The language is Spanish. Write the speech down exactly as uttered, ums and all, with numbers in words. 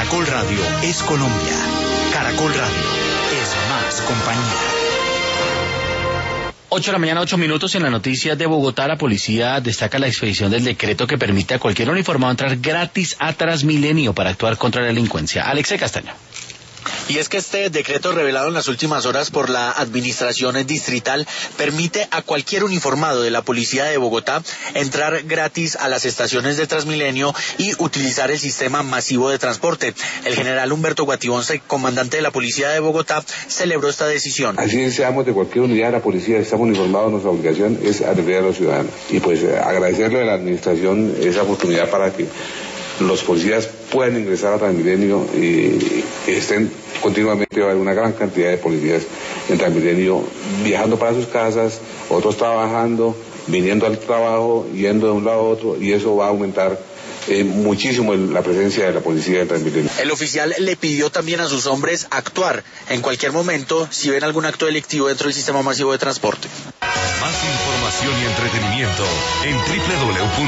Caracol Radio es Colombia. Caracol Radio es más compañía. ocho de la mañana, ocho minutos. En las noticias de Bogotá, la policía destaca la expedición del decreto que permite a cualquier uniformado entrar gratis a Transmilenio para actuar contra la delincuencia. Alexei Castaño. Y es que este decreto revelado en las últimas horas por la administración distrital permite a cualquier uniformado de la policía de Bogotá entrar gratis a las estaciones de Transmilenio y utilizar el sistema masivo de transporte. El general Humberto Guatibonce, comandante de la policía de Bogotá, celebró esta decisión. Así seamos de cualquier unidad de la policía, estamos uniformados, nuestra obligación es atender a los ciudadanos. Y pues agradecerle a la administración esa oportunidad para que los policías puedan ingresar a Transmilenio y estén continuamente. Va a haber una gran cantidad de policías en Transmilenio viajando para sus casas, otros trabajando, viniendo al trabajo, yendo de un lado a otro, y eso va a aumentar eh, muchísimo el, la presencia de la policía en Transmilenio. El oficial le pidió también a sus hombres actuar en cualquier momento si ven algún acto delictivo dentro del sistema masivo de transporte. Más información y entretenimiento en doble u doble u doble u punto